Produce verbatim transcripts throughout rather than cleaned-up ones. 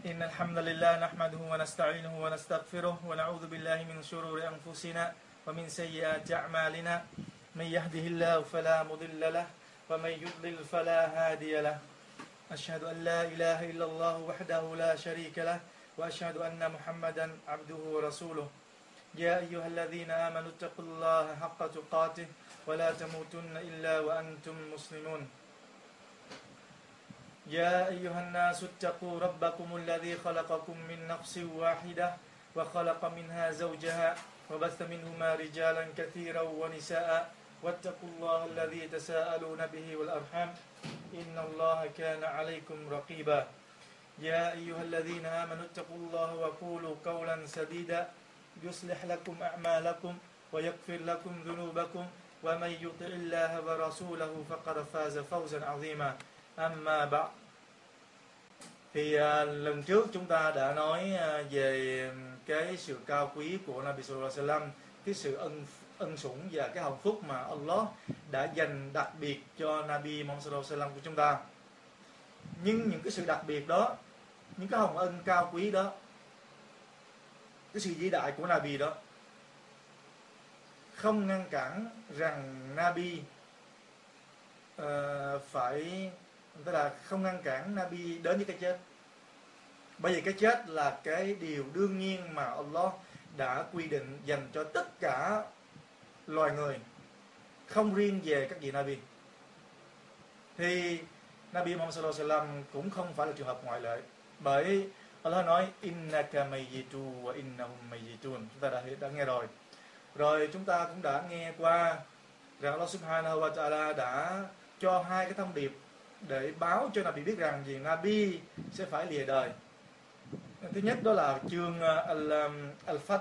إن الحمد لله نحمده ونستعينه ونستغفره ونعوذ بالله من شرور أنفسنا ومن سيئات أعمالنا من يهده الله فلا مضل له ومن يضلل فلا هادي له أشهد أن لا إله إلا الله وحده لا شريك له وأشهد أن محمدا عبده ورسوله يا أيها الذين آمنوا اتقوا الله حق تقاته ولا تموتن إلا وأنتم مسلمون يا أيها الناس اتقوا ربكم الذي خلقكم من نفس واحدة وخلق منها زوجها وبث منهما رجالا كثيرا ونساء واتقوا الله الذي تساءلون به والأرحام إن الله كان عليكم رقيبا يا أيها الذين آمنوا اتقوا الله وقولوا قولا سديدا يصلح لكم أعمالكم ويغفر لكم ذنوبكم ومن يطع الله ورسوله فقد فاز فوزا عظيما. Amma ba'd. Thì à, lần trước chúng ta đã nói à, về cái sự cao quý của Nabi Sallallahu Alaihi Wasallam, cái sự ân ân sủng và cái hồng phúc mà Allah đã dành đặc biệt cho Nabi Muhammad Sallallahu Alaihi Wasallam của chúng ta. Nhưng những cái sự đặc biệt đó, những cái hồng ân cao quý đó, cái sự vĩ đại của Nabi đó không ngăn cản rằng Nabi uh, phải, tức là không ngăn cản Nabi đến với cái chết. Bởi vì cái chết là cái điều đương nhiên mà Allah đã quy định dành cho tất cả loài người, không riêng về các vị Nabi. Thì Nabi Muhammad Sallallahu Alaihi Wasallam cũng không phải là trường hợp ngoại lệ. Bởi Allah nói innaka mayyitu wa innahum mayyitun. Chúng ta đã, đã nghe rồi. Rồi chúng ta cũng đã nghe qua rằng Allah Subhanahu wa Ta'ala đã cho hai cái thông điệp để báo cho Nabi biết rằng gì Nabi sẽ phải lìa đời. Thứ nhất đó là chương Al-Fath.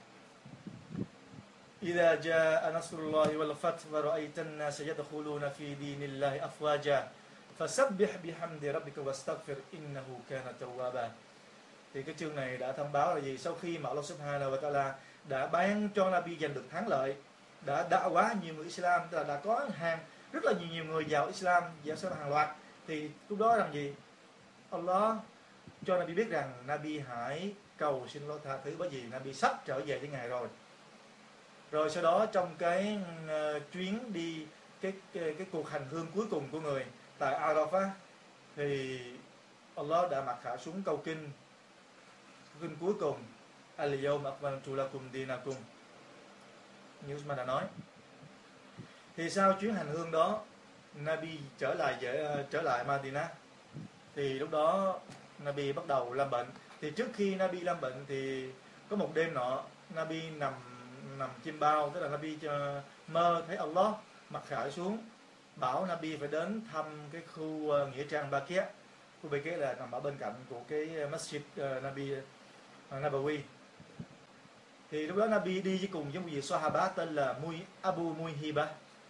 Idha jaa nasrullahi wal fath wa ra'aytan nasa yadkhuluna fi dinillahi afwaja fasabbih bihamdi rabbika wastaghfir innahu kana tawwaba. Thì cái chương này đã thông báo là gì? Sau khi mà Allah Subhanahu wa Ta'ala đã ban cho Nabi giành được thắng lợi, đã đạo hóa nhiều người Islam, tức là đã có hàng rất là nhiều, nhiều người vào Islam, vào Islam hàng loạt, thì lúc đó rằng gì? Allah cho Nabi biết rằng Nabi hãy cầu xin Allah tha thứ, bởi vì Nabi sắp trở về với Ngài rồi. Rồi sau đó trong cái uh, chuyến đi cái, cái cái cuộc hành hương cuối cùng của người tại Arafah, thì Allah đã mặc khả xuống câu kinh kinh cuối cùng Al-yawma akmaltu lakum dinakum, như Usman đã nói. Thì sau chuyến hành hương đó, Nabi trở lại trở lại Madinah. Thì lúc đó Nabi bắt đầu lâm bệnh. Thì trước khi Nabi lâm bệnh thì có một đêm nọ, Nabi nằm nằm chim bao, tức là Nabi mơ thấy Allah mặc khải xuống, bảo Nabi phải đến thăm cái khu nghĩa trang Baqi'. Khu Baqi' là nằm ở bên cạnh của cái Masjid uh, Nabi uh, Nabawi. Thì lúc đó Nabi đi với cùng với một vị Sahaba tên là Mui, Abu Muhiba.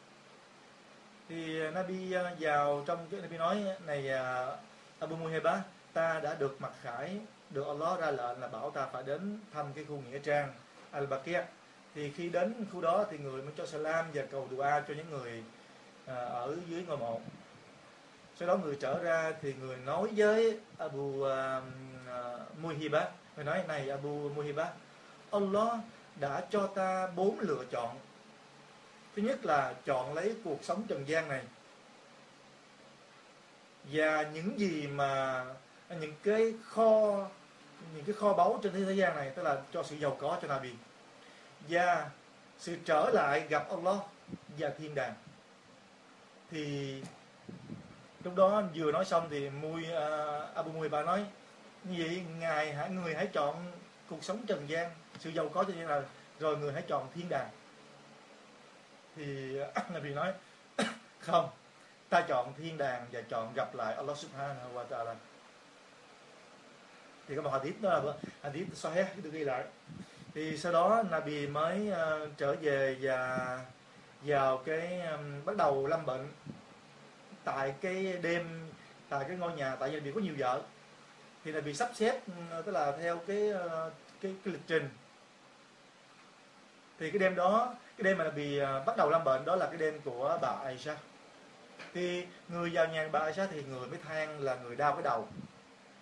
Thì Nabi vào trong cái Nabi nói này, Abu Muhiba, ta đã được mặc khải, được Allah ra lệnh là bảo ta phải đến thăm cái khu nghĩa trang Al-Baqi'. Thì khi đến khu đó thì người mới cho salam và cầu dua cho những người ở dưới ngôi mộ. Sau đó người trở ra thì người nói với Abu uh, uh, Muhiba, người nói này Abu Muhiba, Allah đã cho ta bốn lựa chọn. Thứ nhất là chọn lấy cuộc sống trần gian này và những gì mà những cái kho những cái kho báu trên thế gian này, tức là cho sự giàu có cho Nabi, và sự trở lại gặp Allah và thiên đàng. Thì lúc đó vừa nói xong thì Mui, uh, Abu Muhiba nói như vậy, ngài hãy người hãy chọn cuộc sống trần gian, sự giàu có cho như là, rồi người hãy chọn thiên đàng. Thì Nabi nói không, ta chọn thiên đàng và chọn gặp lại Allah Subhanahu wa Ta'ala. Thì có một hadith đó là hadith Sahih được ghi lại. Thì sau đó Nabi mới uh, trở về và vào cái um, bắt đầu lâm bệnh tại cái đêm, tại cái ngôi nhà, tại vì Nabi có nhiều vợ, thì Nabi sắp xếp uh, tức là theo cái, uh, cái cái lịch trình. Thì cái đêm đó, cái đêm mà Nabi uh, bắt đầu lâm bệnh đó là cái đêm của bà Aisha. Thì người vào nhà bà Aisha thì người mới than là người đau cái đầu.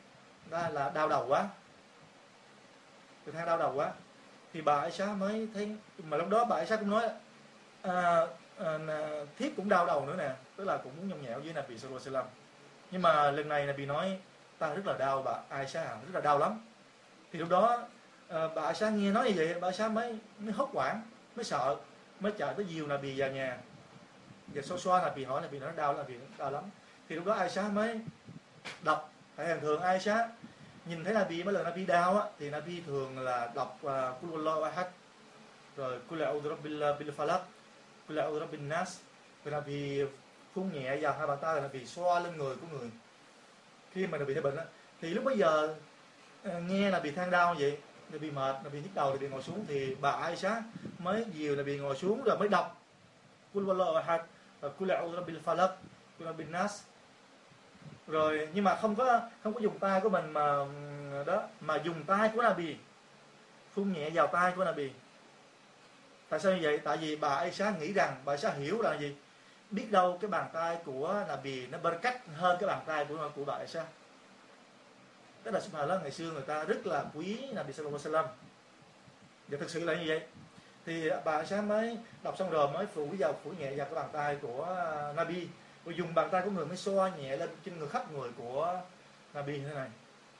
Đó là đau đầu quá, tôi than đau đầu quá. Thì bà Aisha mới thấy, mà lúc đó bà Aisha cũng nói à, à, thiếp cũng đau đầu nữa nè, tức là cũng muốn nhõng nhẽo với Nabi sallallahu alaihi wasallam. Nhưng mà lần này Nabi nói ta rất là đau bà Aisha, rất là đau lắm. Thì lúc đó à, bà Aisha nghe nói như vậy, bà Aisha mới mới hốt hoảng, mới sợ, mới chạy tới dìu Nabi vào nhà. Và xoa xoa Nabi, hỏi Nabi nói đau là vì đau lắm. Thì lúc đó Aisha mới đọc, tại thường thường Aisha nhìn thấy Nabi mấy lần Nabi đau á, thì Nabi thường là đọc Qul huwallahu ahad, rồi Qul a'udhu rabbil bil falaq, Qul a'udhu rabbin nas. Rồi Nabi phun nhẹ vào hai bàn tay, là Nabi xoa lên người của người khi mà Nabi thấy bệnh á. Thì lúc bấy giờ nghe Nabi than đau vậy, Nabi mệt, Nabi nhức đầu, Nabi ngồi xuống, thì bà Aisha mới dìu Nabi ngồi xuống rồi mới đọc Qul huwallahu ahad, Qul a'udhu rabbil falaq, Qul rabbin nas. Rồi nhưng mà không có không có dùng tay của mình mà đó, mà dùng tay của Nabi phun nhẹ vào tay của Nabi. Tại sao như vậy? Tại vì bà Aisha nghĩ rằng, bà Aisha hiểu là gì? Biết đâu cái bàn tay của Nabi nó barakat hơn cái bàn tay của của bà Aisha. Tức là subhanallah, ngày xưa người ta rất là quý Nabi sallallahu alaihi wasallam. Và thực sự là như vậy. Thì bà Aisha mới đọc xong rồi mới phủ vào phủ nhẹ vào cái bàn tay của Nabi, rồi dùng bàn tay của người mới xoa nhẹ lên trên người khắp người của Nabi như thế này.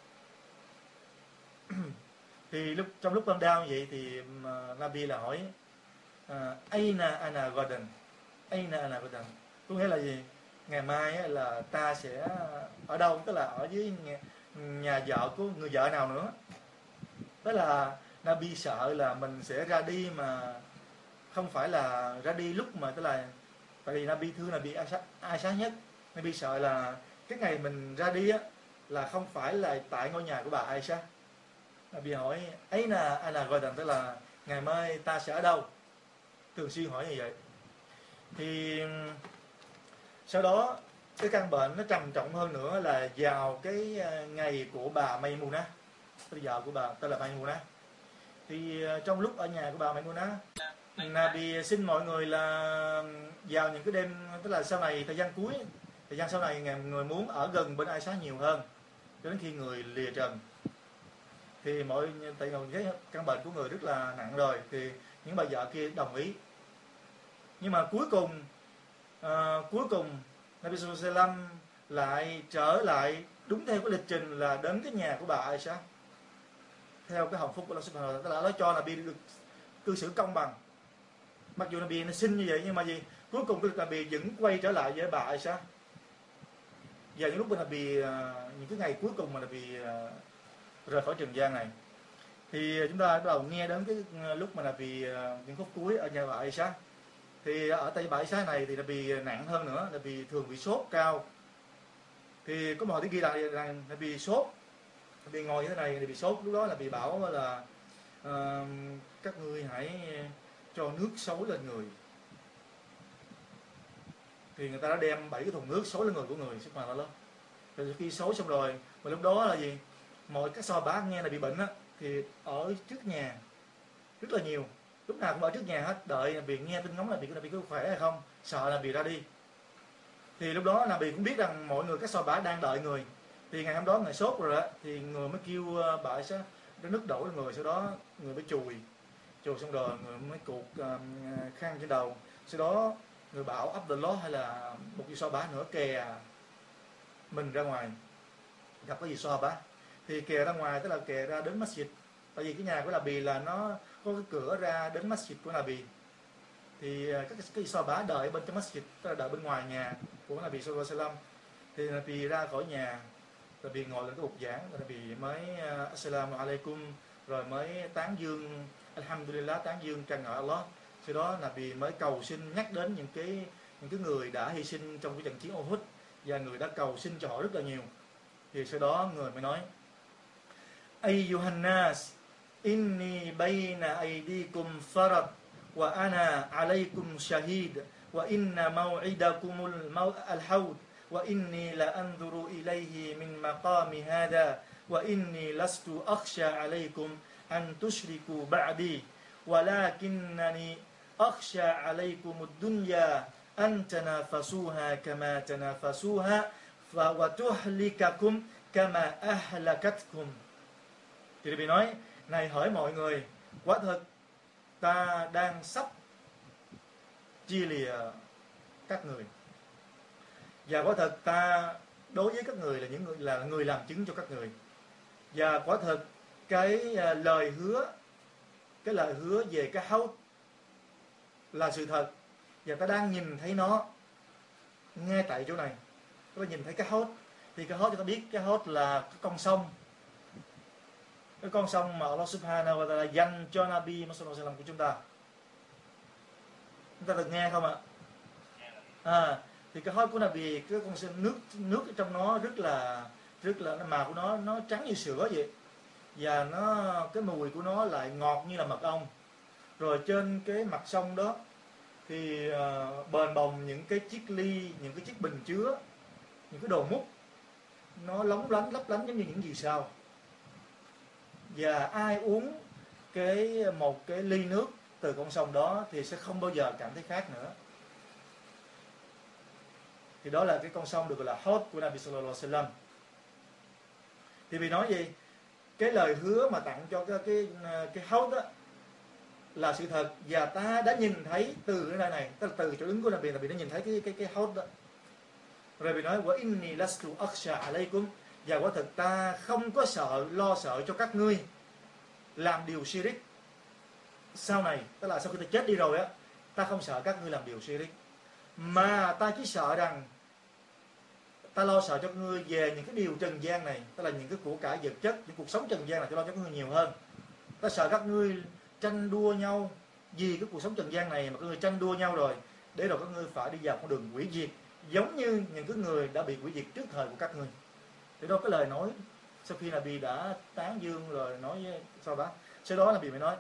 Thì lúc trong lúc đang đau như vậy thì uh, Nabi là hỏi Aina ana gadan, Aina ana gadan, có nghĩa là gì? Ngày mai á, là ta sẽ ở đâu? Tức là ở với nhà, nhà vợ của người vợ nào nữa. Tức là Nabi sợ là mình sẽ ra đi mà không phải là ra đi lúc mà, tức là tại vì Nabi thương Nabi Aisha nhất. Nabi sợ là cái ngày mình ra đi á là không phải là tại ngôi nhà của bà Aisha. Nabi hỏi ấy là ana gadan, tức là ngày mai ta sẽ ở đâu, thường xuyên hỏi như vậy. Thì sau đó cái căn bệnh nó trầm trọng hơn nữa là vào cái ngày của bà Maymuna, bây giờ của bà tên là Maymuna. Thì trong lúc ở nhà của bà Maymuna, Nabi xin mọi người là vào những cái đêm, tức là sau này thời gian cuối, thời gian sau này người muốn ở gần bên Aisha nhiều hơn, cho đến khi người lìa trần. Thì mọi tại vì thấy căn bệnh của người rất là nặng rồi, thì những bà vợ kia đồng ý. Nhưng mà cuối cùng uh, cuối cùng Nabi sallallahu alaihi wasallam lại trở lại đúng theo cái lịch trình là đến cái nhà của bà Aisha theo cái hồng phúc của Allah subhanahu wa ta'ala. Tức là nó cho Nabi được cư xử công bằng. Mặc dù Nabi nó xin như vậy nhưng mà gì, cuối cùng Nabi vẫn quay trở lại với bà Aisha. Và những lúc mà Nabi uh, những cái ngày cuối cùng mà Nabi uh, rời khỏi trần gian này, thì chúng ta bắt đầu nghe đến cái lúc mà Nabi uh, những phút cuối ở nhà bà Aisha. Thì ở tay bà Aisha này thì Nabi nặng hơn nữa, Nabi thường bị sốt cao. Thì có một hồi ghi là rằng Nabi sốt, Nabi ngồi như thế này, Nabi sốt. Lúc đó là Nabi bảo là uh, các ngươi hãy cho nước xối lên người. Thì người ta đã đem bảy cái thùng nước xối lên người của người, sức mạnh là lớn. Rồi khi xối xong rồi, mà lúc đó là gì, mọi các so bá nghe là bị bệnh á, thì ở trước nhà rất là nhiều, lúc nào cũng ở trước nhà hết, đợi là bị nghe tin ngóng là bị là bị có khỏe hay không, sợ là bị ra đi. Thì lúc đó là bị cũng biết rằng mọi người các so bá đang đợi người. Thì ngày hôm đó ngày sốt rồi đó, thì người mới kêu bà Aisha nó nước đổ lên người, sau đó người mới chùi chùi xong rồi người mới cột uh, khăn trên đầu. Sau đó người bảo Abdullah hay là một vị so bá nữa kè mình ra ngoài gặp cái gì so bá, thì kè ra ngoài tức là kè ra đến masjid. Tại vì cái nhà của Nabi là nó có cái cửa ra đến masjid của Nabi, thì các cái so bá đợi bên trong masjid, tức là đợi bên ngoài nhà của Nabi sallallahu alaihi wasallam. Thì Nabi ra khỏi nhà, Nabi ngồi lên cái bục giảng, rồi Nabi mới assalamu alaikum, rồi mới tán dương alhamdulillah, tán dương ca ngợi Allah. Sau đó Nabi mới cầu xin, nhắc đến những cái những cái người đã hy sinh trong cái trận chiến Uhud và người đã cầu xin cho họ rất là nhiều. Thì sau đó người mới nói ayyuhan nas inni bayna aydikum farad wa ana alaykum shahid wa inna maw'idakumul al-hawd wa inni la anzuru ilayhi min maqami hadha wa inni lastu akhsha alaykum an tushriku ba'di walakinnani akhsha alaykum ad-dunya an tanafasuha kama tanafasuha wa tuhlikakum kama ahlakatkum. Thì Nabi nói, này hỡi mọi người, quả thật ta đang sắp chia lìa các người, và quả thật ta đối với các người là những người là người làm chứng cho các người, và quả thật cái lời hứa cái lời hứa về cái Haud là sự thật, và ta đang nhìn thấy nó ngay tại chỗ này. Các bạn nhìn thấy cái Haud, thì cái Haud chúng ta biết cái Haud là cái con sông, cái con sông mà Allah Subhanahu wa Ta'ala dành cho Nabi Muhammad của chúng ta. Chúng ta được nghe không ạ? À, thì cái Haud của Nabi, cái con sông nước nước ở trong nó rất là rất là màu của nó nó trắng như sữa vậy, và nó cái mùi của nó lại ngọt như là mật ong. Rồi trên cái mặt sông đó thì uh, bền bồng những cái chiếc ly, những cái chiếc bình chứa, những cái đồ múc nó lóng lánh lấp lánh giống như những vì sao. Và ai uống cái một cái ly nước từ con sông đó thì sẽ không bao giờ cảm thấy khát nữa. Thì đó là cái con sông được gọi là Haud của Nabi Sallallahu Alaihi Wasallam. Thì vì nói gì? Cái lời hứa mà tặng cho cái cái cái Haud đó là sự thật, và ta đã nhìn thấy từ cái nơi này, tức là từ chỗ đứng của Nabi, Nabi đã nhìn thấy cái cái cái Haud đó. Rồi Nabi nói wa inni lastu akhsha alaykum, và quả thực ta không có sợ lo sợ cho các ngươi làm điều shirik sau này, tức là sau khi ta chết đi rồi á, ta không sợ các ngươi làm điều shirik, mà ta chỉ sợ rằng ta lo sợ cho các ngươi về những cái điều trần gian này, tức là những cái của cải vật chất, những cuộc sống trần gian này ta lo cho các ngươi nhiều hơn. Ta sợ các ngươi tranh đua nhau vì cái cuộc sống trần gian này, mà các ngươi tranh đua nhau rồi để rồi các ngươi phải đi vào con đường hủy diệt, giống như những cái người đã bị hủy diệt trước thời của các ngươi. Thì đó cái lời nói sau khi Nabi đã tán dương rồi nói sau đó, sau đó Nabi mới nói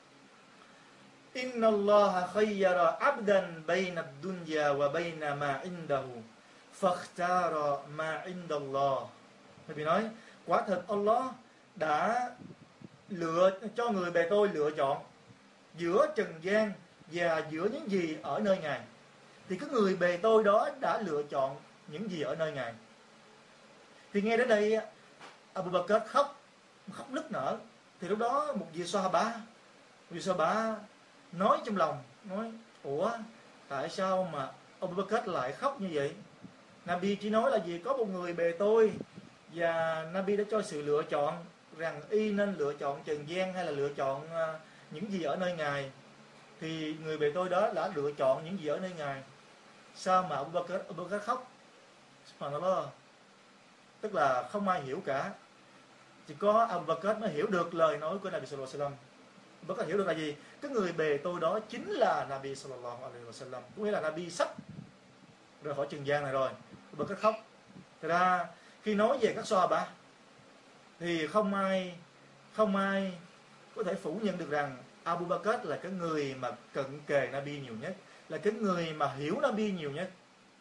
Inna Allah khayyara abdan bayna ad-dunya wa bayna ma indahu fakhtara ma inda Allah. Nabi nói quả thật Allah đã lựa cho người bề tôi lựa chọn giữa trần gian và giữa những gì ở nơi Ngài. Thì cái người bề tôi đó đã lựa chọn những gì ở nơi Ngài. Thì nghe đến đây Abu Bakr khóc, khóc nức nở. Thì lúc đó một vị Sahaba, một vị Sahaba nói trong lòng, nói ủa tại sao mà Abu Bakr lại khóc như vậy? Nabi chỉ nói là gì có một người bề tôi, và Nabi đã cho sự lựa chọn rằng y nên lựa chọn trần gian hay là lựa chọn những gì ở nơi Ngài. Thì người bề tôi đó đã lựa chọn những gì ở nơi Ngài. Sao mà Abu Bakr, Abu Bakr khóc? Subhanallah. Tức là không ai hiểu cả, chỉ có Abu Bakr mới hiểu được lời nói của Nabi Sallallahu Alaihi Wasallam. Abu Bakr hiểu được là gì? Cái người bề tôi đó chính là Nabi Sallallahu Alaihi Wasallam, cũng nghĩa là Nabi sắp rời khỏi trần gian này rồi. Abu Bakr khóc. Thật ra khi nói về các Sahaba thì không ai không ai có thể phủ nhận được rằng Abu Bakr là cái người mà cận kề Nabi nhiều nhất, là cái người mà hiểu Nabi nhiều nhất.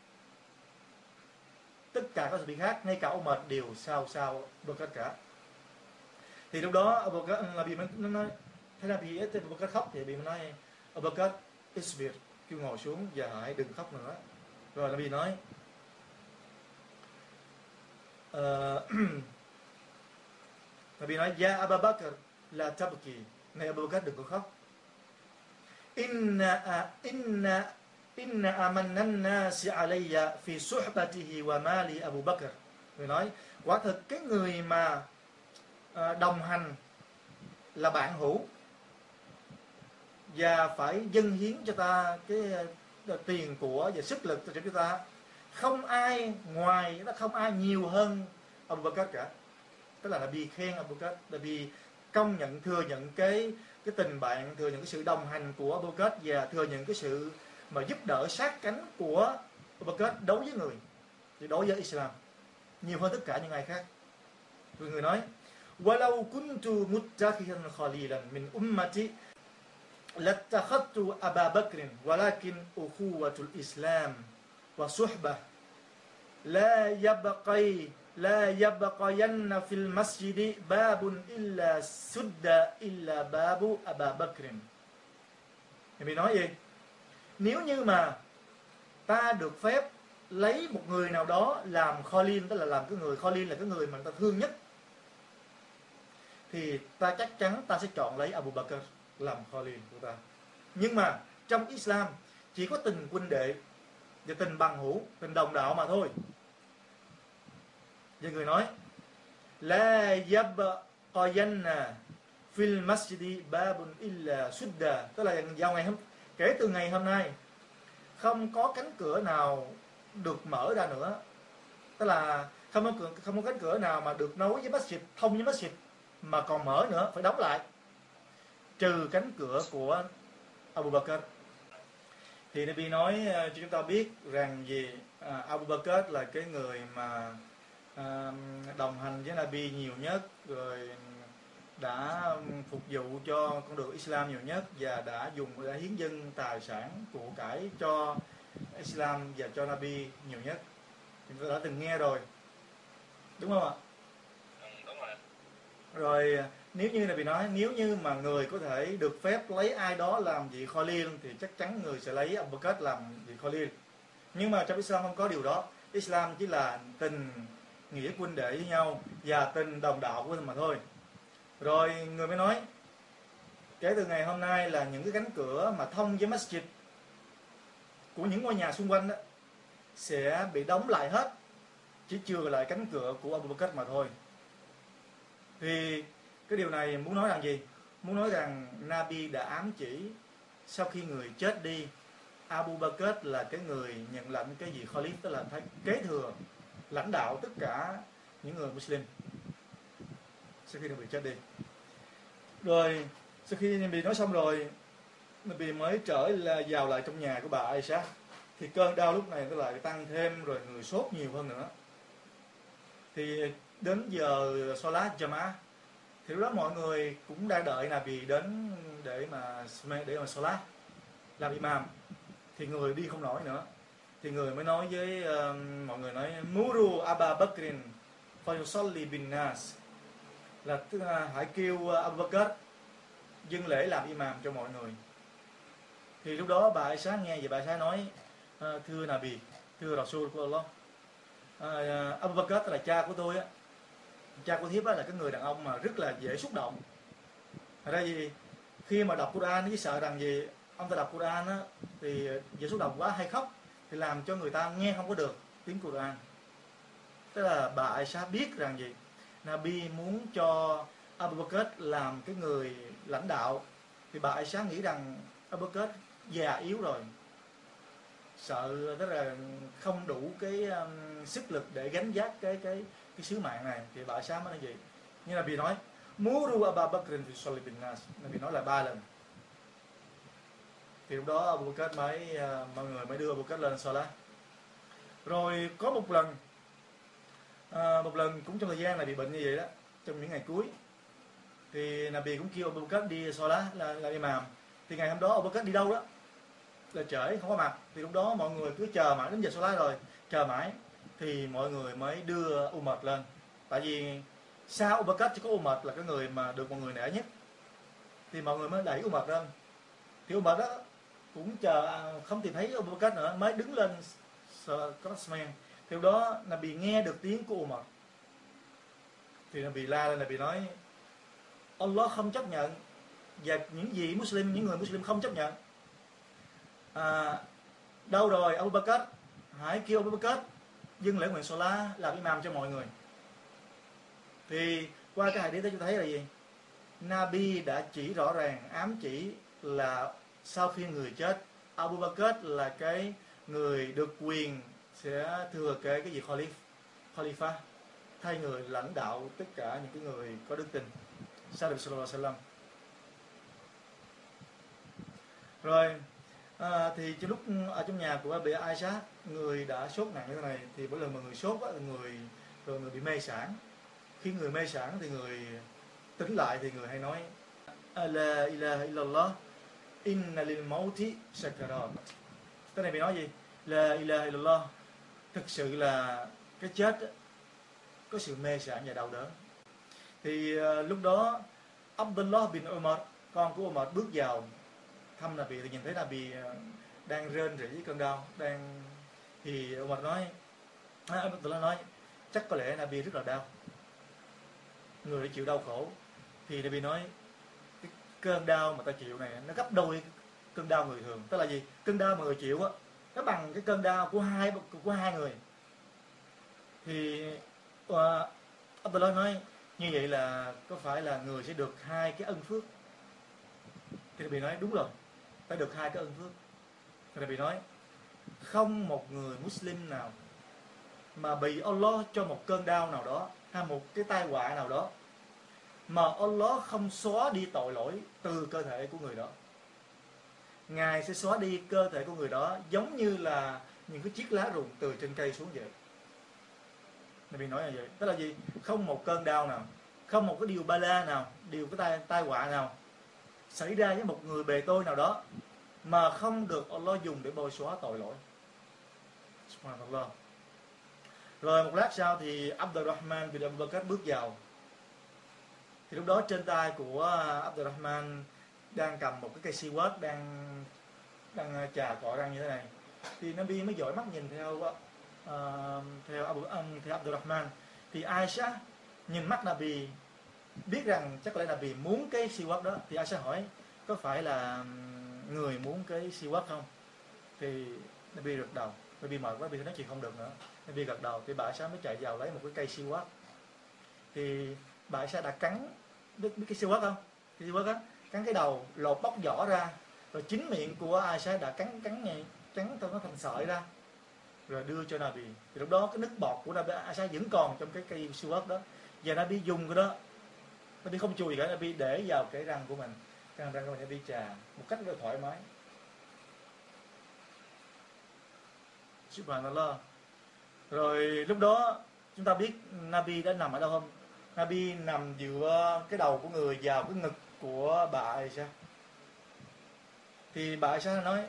Tất cả các vị khác, ngay cả Umar đều sao sao Abu Bakr cả. Thì lúc đó Abu Bakr Nabi nó nói, thấy Nabi Abu Bakr khóc thì Nabi mới nói Abu Bakr isbir, kêu ngồi xuống và hãy đừng khóc nữa. Rồi Nabi nói uh, Nabi nói ya Abu Bakr la tabki, này Abu Bakr đừng có khóc. Inna inna inna amanna an-nasi alayya fi suhbatihi wa mali Abu Bakr. Người nói quả thật cái người mà đồng hành là bạn hữu và phải dâng hiến cho ta cái tiền của và sức lực cho chúng ta, không ai ngoài, không ai nhiều hơn Abu Bakr cả. Tức là Nabi khen Abu Bakr, Nabi công nhận, thừa nhận cái cái tình bạn, thừa nhận cái sự đồng hành của Abu Bakr, và thừa nhận cái sự mà giúp đỡ sát cánh của Abu Bakr đối với người, thì đối với Islam nhiều hơn tất cả những ai khác. Rồi người nói walau kuntu muttakhidan khalilan min ummati latakhadtu Aba Bakr walakin ukhuwatul Islam wa suhbah la yabqi la yabqayanna fil masjidi babun illa sudda illa babu Aba Bakr. Thì mình nói gì? Nếu như mà ta được phép lấy một người nào đó làm Khalil, tức là làm cái người Khalil là cái người mà người ta thương nhất, thì ta chắc chắn ta sẽ chọn lấy Abu Bakr làm Khalil của ta. Nhưng mà trong Islam chỉ có tình huynh đệ và tình bằng hữu, tình đồng đạo mà thôi. Và người nói La yabqayanna fil masjidi babun illa sudda, tức là vào ngày hôm kể từ ngày hôm nay không có cánh cửa nào được mở ra nữa, tức là không có cửa, không có cánh cửa nào mà được nối với masjid, thông với masjid mà còn mở nữa, phải đóng lại, trừ cánh cửa của Abu Bakr. Thì Nabi nói cho chúng ta biết rằng gì, à, Abu Bakr là cái người mà à, đồng hành với Nabi nhiều nhất, rồi đã phục vụ cho con đường Islam nhiều nhất, và đã dùng đã hiến dâng tài sản của cải cho Islam và cho Nabi nhiều nhất. Chúng ta đã từng nghe rồi, đúng không ạ? Đúng rồi. Rồi nếu như Nabi nói nếu như mà người có thể được phép lấy ai đó làm vị Khalil thì chắc chắn người sẽ lấy Abu Bakr làm vị Khalil. Nhưng mà trong Islam không có điều đó. Islam chỉ là tình nghĩa huynh đệ với nhau và tình đồng đạo của mình mà thôi. Rồi người mới nói kể từ ngày hôm nay là những cái cánh cửa mà thông với masjid của những ngôi nhà xung quanh đó sẽ bị đóng lại hết, chỉ chừa lại cánh cửa của Abu Bakr mà thôi. Thì cái điều này muốn nói rằng gì? Muốn nói rằng Nabi đã ám chỉ sau khi người chết đi, Abu Bakr là cái người nhận lãnh cái gì Khalif, tức là phải kế thừa lãnh đạo tất cả những người Muslim sau khi Nabi chết đi. Rồi sau khi Nabi nói xong rồi, Nabi mới trở là vào lại trong nhà của bà Aisha. Thì cơn đau lúc này nó lại tăng thêm, rồi người sốt nhiều hơn nữa. Thì đến giờ Salat Jama'ah, thì lúc đó mọi người cũng đang đợi Nabi đến để mà để mà Salat làm imam. Thì người đi không nổi nữa, thì người mới nói với uh, mọi người nói Muru Aba Bakrin fayusalli bin nas, là tức là hãy kêu Abu Bakr dâng lễ làm imam cho mọi người. Thì lúc đó bà Aisha nghe vậy, bà Aisha nói uh, thưa Nabi, thưa Rasul của Allah, uh, Abu Bakr là cha của tôi á, cha của thiếp á, là cái người đàn ông mà rất là dễ xúc động. Thật ra gì khi mà đọc Quran với sợ rằng gì ông ta đọc Quran á thì dễ xúc động quá hay khóc, thì làm cho người ta nghe không có được tiếng Quran. Tức là bà Aisha biết rằng gì Nabi muốn cho Abu Bakr làm cái người lãnh đạo, thì bà Aisha nghĩ rằng Abu Bakr già yếu rồi, sợ tức là không đủ cái um, sức lực để gánh vác cái cái cái sứ mạng này, thì bà Aisha mới nói gì. Nhưng Nabi nói Muru Abu Bakr fi salli bin nas, Nabi nói là ba lần. Thì lúc đó Abu Bakr mới uh, mọi người mới đưa Abu Bakr lên Salat. Rồi có một lần uh, một lần cũng trong thời gian này bị bệnh như vậy đó, trong những ngày cuối, thì Nabi cũng kêu Abu Bakr đi Salat là là imam. Thì ngày hôm đó Abu Bakr đi đâu đó là trễ không có mặt, thì lúc đó mọi người cứ chờ mãi đến giờ Salat rồi, chờ mãi thì mọi người mới đưa Umar lên. Tại vì sau Abu Bakr chỉ có Umar là cái người mà được mọi người nể nhất, thì mọi người mới đẩy Umar lên. Thì Umar đó cũng chờ không tìm thấy Abu Bakr nữa, mới đứng lên Crossman. Thì lúc đó Nabi nghe được tiếng của Umar, thì Nabi la lên, Nabi nói Allah không chấp nhận, và những gì Muslim, những người Muslim không chấp nhận. À, đâu rồi Abu Bakr, hãy kêu Abu Bakr dâng lễ nguyện Salat làm imam cho mọi người. Thì qua cái hadith đó chúng thấy là gì? Nabi đã chỉ rõ ràng, ám chỉ là sau khi người chết, Abu Bakr là cái người được quyền sẽ thừa kế cái gì Khalif, Khalifa, thay người lãnh đạo tất cả những cái người có đức tin sau Nabi sallallahu alaihi wasallam. Rồi à, thì trong lúc ở trong nhà của bà Aisha, người đã sốt nặng như thế này, thì mỗi lần mà người sốt á, người rồi người bị mê sảng. Khi người mê sảng thì người tỉnh lại thì người hay nói La ilaha illallah inna lil mauti sakarat. Cái này bị nói gì? La ilaha illallah, thực sự là cái chết có sự mê sảng và đau đớn. Thì uh, lúc đó Abdullah bin Umar, con của Umar, bước vào thăm Nabi, thì nhìn thấy Nabi uh, đang rên rỉ với cơn đau, đang Thì Umar nói, à, Abdullah nói chắc có lẽ Nabi rất là đau, người đã chịu đau khổ. Thì Nabi nói cái cơn đau mà ta chịu này nó gấp đôi cơn đau người thường. Tức là gì? Cơn đau mà người chịu á nó bằng cái cơn đau của hai của hai người. Thì uh, Abdullah nói như vậy là có phải là người sẽ được hai cái ân phước? Thì Nabi nói đúng rồi, phải được hai cái ân phước. Thì Nabi nói không một người Muslim nào mà bị Allah cho một cơn đau nào đó hay một cái tai họa nào đó mà Allah không xóa đi tội lỗi từ cơ thể của người đó. Ngài sẽ xóa đi cơ thể của người đó giống như là những cái chiếc lá rụng từ trên cây xuống vậy. Nabi nói là vậy. Tức là gì? Không một cơn đau nào, không một cái điều ba la nào, điều cái tai tai họa nào xảy ra với một người bề tôi nào đó mà không được Allah dùng để bôi xóa tội lỗi. Subhanallah. Rồi một lát sau thì Abdurrahman bin Abu Bakr bước vào. Thì lúc đó trên tay của Abdurrahman đang cầm một cái cây siwak, đang đang chà cọ răng như thế này. Thì Nabi mới dõi mắt nhìn theo uh, theo Abu um, theo Abdurrahman. Thì Aisha nhìn mắt Nabi biết rằng chắc là Nabi muốn cái siwak đó. Thì Aisha hỏi có phải là người muốn cái siwak không? Thì Nabi gật đầu. Nabi mời quá, Nabi nói chuyện không được nữa. Nabi gật đầu. Thì bà Aisha mới chạy vào lấy một cái cây siwak. Thì bà Aisha đã cắn, biết, biết cái siwak không? Cái siwak á, cắn cái đầu, lột bóc vỏ ra, rồi chính miệng của Aisha đã cắn cắn nhẹ, cắn cho nó thành sợi ra, rồi đưa cho Nabi. Thì lúc đó cái nước bọt của Nabi Aisha vẫn còn trong cái cây siwak đó, và Nabi dùng cái đó, Nabi không chùi cả, Nabi để vào cái răng của mình, răng răng của mình, Nabi chà một cách rất thoải mái. Subhanallah. Rồi lúc đó chúng ta biết Nabi đã nằm ở đâu không? Nabi nằm dựa cái đầu của người vào cái ngực của bà Aisha. Thì bà Aisha nói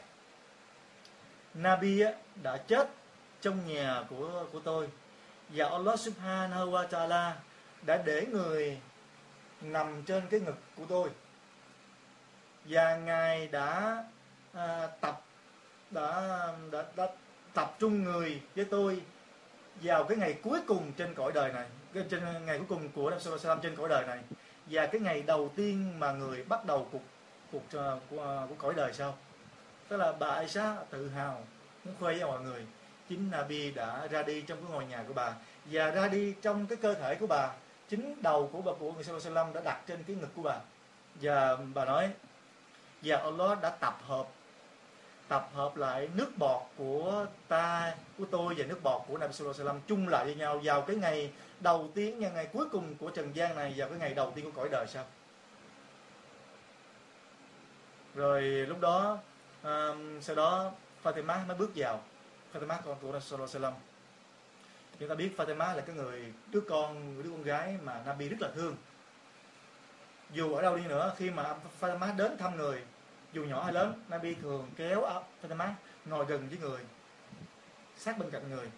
Nabi đã chết trong nhà của của tôi, và Allah Subhanahu wa Ta'ala đã để người nằm trên cái ngực của tôi, và Ngài đã à, tập đã, đã đã tập trung người với tôi vào cái ngày cuối cùng trên cõi đời này, trên ngày cuối cùng của Nabi sallallahu alaihi wasallam trên cõi đời này, và cái ngày đầu tiên mà người bắt đầu cuộc cuộc của, của, của cõi đời sau. Tức là bà Aisha tự hào muốn khoe với mọi người chính Nabi đã ra đi trong cái ngôi nhà của bà, và ra đi trong cái cơ thể của bà. Chính đầu của bà của người sallallahu alaihi wasallam đã đặt trên cái ngực của bà, và bà nói và Allah đã tập hợp tập hợp lại nước bọt của ta của tôi và nước bọt của Nabi sallallahu alaihi wasallam chung lại với nhau vào cái ngày đầu tiên, ngày ngày cuối cùng của trần gian này, vào cái ngày đầu tiên của cõi đời sau. Rồi lúc đó um, sau đó Fatima mới bước vào. Fatima con của Nabi sallallahu alaihi wasallam. Chúng ta biết Fatima là cái người đứa con đứa con gái mà Nabi rất là thương. Dù ở đâu đi nữa, khi mà Fatima đến thăm người, dù nhỏ hay lớn, Nabi thường kéo Fatima ngồi gần với người, sát bên cạnh người.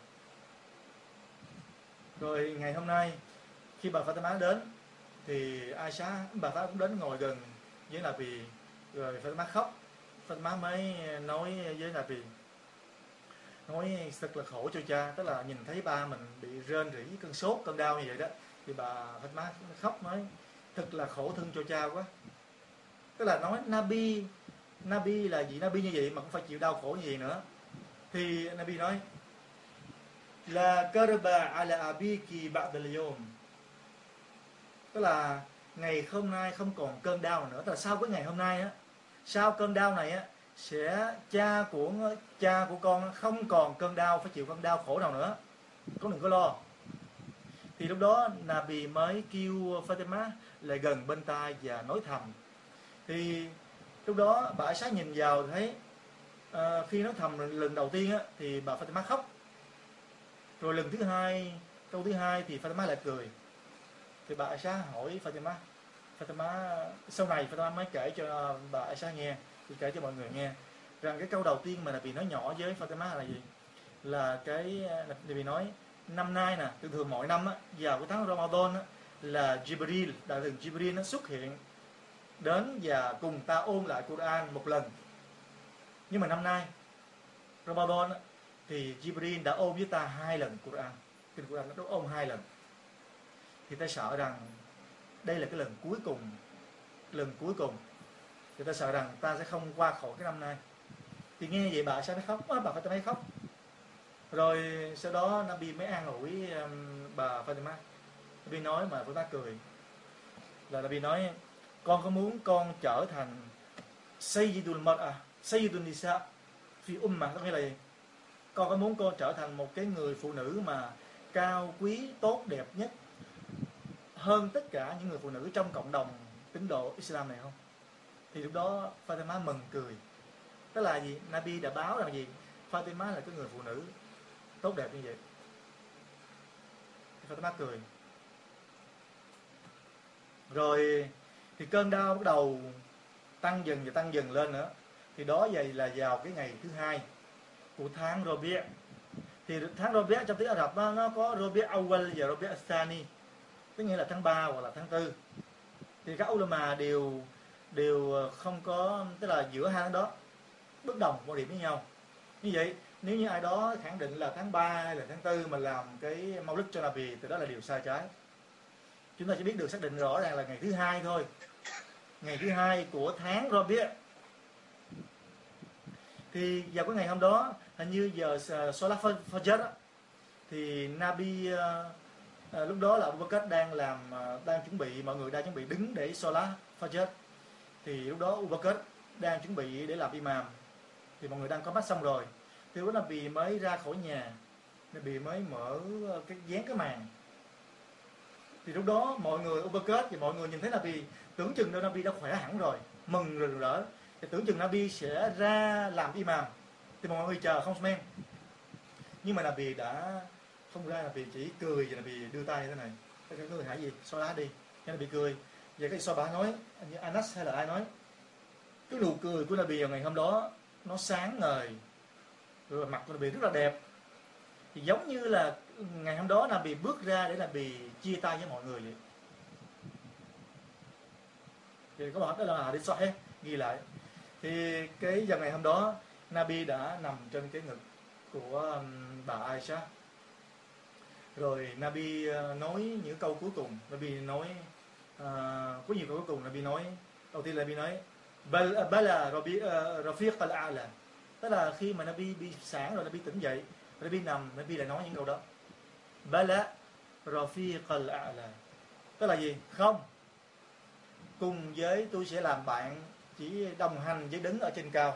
Rồi ngày hôm nay khi bà Fatima đến thì Aisha, bà Fatima cũng đến ngồi gần với Nabi. Rồi Fatima khóc. Fatima mới nói với Nabi, nói thật là khổ cho cha, tức là nhìn thấy ba mình bị rên rỉ cơn sốt, cơn đau như vậy đó. Thì bà Fatima khóc nói thật là khổ thân cho cha quá. Tức là nói Nabi Nabi là gì? Nabi như vậy mà cũng phải chịu đau khổ như vậy nữa. Thì Nabi nói La karba ala abiki ba'da al-yawm. Tức là ngày hôm nay không còn cơn đau nữa. Tức là sau cái ngày hôm nay á, sau cơn đau này á, sẽ cha của cha của con không còn cơn đau, phải chịu cơn đau khổ nào nữa. Con đừng có lo. Thì lúc đó Nabi mới kêu Fatima lại gần bên tai và nói thầm. Thì lúc đó bà Aisha nhìn vào thấy uh, khi nói thầm lần đầu tiên á, thì bà Fatima khóc. Rồi lần thứ hai, câu thứ hai thì Fatima lại cười. Thì bà Aisha hỏi Fatima, Fatima sau này Fatima mới kể cho bà Aisha nghe, thì kể cho mọi người nghe rằng cái câu đầu tiên mà Nabi nói nhỏ với Fatima là gì? Là cái Nabi nói năm nay nè, thường thường mỗi năm á, vào cái tháng Ramadan á, là Jibril, đại thần Jibril nó xuất hiện đến và cùng ta ôn lại Quran một lần. Nhưng mà năm nay Ramadan á, thì Jibril đã ôm với ta hai lần Quran, kinh Quran nó ôm hai lần. Thì ta sợ rằng đây là cái lần cuối cùng, lần cuối cùng. Thì ta sợ rằng ta sẽ không qua khỏi cái năm nay. Thì nghe vậy bà sao mới khóc, à, bà Fatima khóc. Rồi sau đó Nabi mới an ủi um, bà Fatima. Nabi nói mà Fatima cười. Là Nabi nói con có muốn con trở thành Sayyidul Mar'a, Sayyidul Nisa Fi Ummah, có nghĩa là gì? Con có muốn con trở thành một cái người phụ nữ mà cao quý, tốt đẹp nhất hơn tất cả những người phụ nữ trong cộng đồng tín đồ Islam này không? Thì lúc đó Fatima mừng cười. Tức là gì? Nabi đã báo rằng gì? Fatima là cái người phụ nữ tốt đẹp như vậy. Thì Fatima cười. Rồi thì cơn đau bắt đầu tăng dần và tăng dần lên nữa. Thì đó vậy là vào cái ngày thứ hai của tháng Rabi'. Thì tháng Rabi' trong tiếng Ả Rập nó, nó có Rabi' Awal và Rabi' Thani, tức nghĩa là tháng ba hoặc là tháng tư. Thì các ulama đều đều không có, tức là giữa hai tháng đó bất đồng quan điểm với nhau. Như vậy nếu như ai đó khẳng định là tháng ba hay là tháng tư mà làm cái Maulid cho Nabi thì đó là điều sai trái. Chúng ta chỉ biết được xác định rõ ràng là ngày thứ hai thôi, ngày thứ hai của tháng Rabi'. Thì vào cái ngày hôm đó hình như giờ Salat Fajr thì Nabi à, lúc đó là Abu Bakr đang làm đang chuẩn bị, mọi người đang chuẩn bị đứng để Salat Fajr. Thì lúc đó Abu Bakr đang chuẩn bị để làm imam, thì mọi người đang có mắt xong rồi. Thì lúc đó Nabi mới ra khỏi nhà, Nabi mới mở cái dán cái màn. Thì lúc đó mọi người Abu Bakr thì mọi người nhìn thấy Nabi, tưởng chừng đâu Nabi đã khỏe hẳn rồi, mừng rực rỡ. Thì tưởng chừng Nabi sẽ ra làm imam, thì mọi người chờ không men. Nhưng mà Nabi đã không ra, Nabi chỉ cười và Nabi đưa tay như thế này. Các người hãy gì, xoa lá đi. Nên Nabi cười. Và cái xoa bá nói, như Anas hay là ai nói, cái nụ cười của Nabi vào ngày hôm đó nó sáng ngời, rồi mặt của Nabi rất là đẹp. Thì giống như là ngày hôm đó Nabi bước ra để Nabi chia tay với mọi người vậy. Thì có bạn đó là hadith sahih ghi lại. Thì cái giờ ngày hôm đó Nabi đã nằm trên cái ngực của um, bà Aisha. Rồi Nabi uh, nói những câu cuối cùng. Nabi nói uh, có nhiều câu cuối cùng. Nabi nói, đầu tiên là Nabi nói Bala Rafiq al-A'la, tức là khi mà Nabi bị sáng rồi, Nabi tỉnh dậy, Nabi nằm, Nabi lại nói những câu đó. Bala Rafiq al-A'la, tức là gì? Không, cùng với tôi sẽ làm bạn, chỉ đồng hành với đứng ở trên cao.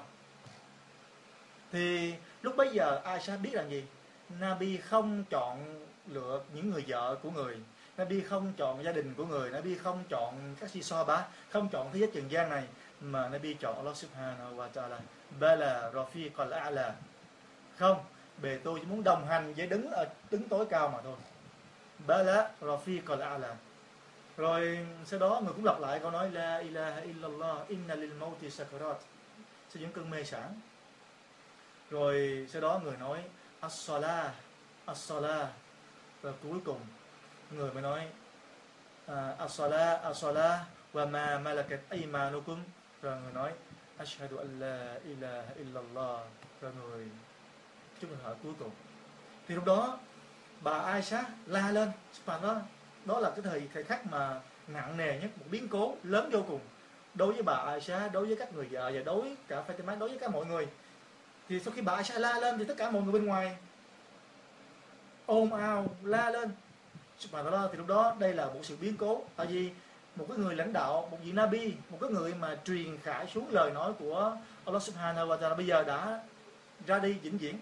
Thì lúc bấy giờ Aisha biết là gì? Nabi không chọn lựa những người vợ của người, Nabi không chọn gia đình của người, Nabi không chọn các si so bá, không chọn thế giới trần gian này, mà Nabi chọn Allah subhanahu wa ta'ala. Bala Rafiq al-A'la, không, bề tôi chỉ muốn đồng hành với đứng ở đứng tối cao mà thôi. Bala Rafiq al-A'la. Rồi sau đó người cũng lặp lại câu nói La ilaha illallah inna lil mauti sakarat, sau những cơn mê sản. Rồi sau đó người nói As-salah, As-salah. Và cuối cùng người mới nói As-salah, As-salah wa ma malakat aymanukum. Rồi người nói Ashhadu an la ilaha illallah. Rồi người chúc mừng hỏi cuối cùng. Thì lúc đó bà Aisha la lên, đó, đó là cái thời thời khắc mà nặng nề nhất, một biến cố lớn vô cùng đối với bà Aisha, đối với các người vợ và đối với cả Fatima, đối với cả mọi người. Thì sau khi bà Aisha la lên thì tất cả mọi người bên ngoài ồn ào la lên. Subhanallah, thì lúc đó đây là một sự biến cố. Tại vì một cái người lãnh đạo, một vị Nabi, một cái người mà truyền khải xuống lời nói của Allah subhanahu wa ta'ala bây giờ đã ra đi vĩnh viễn.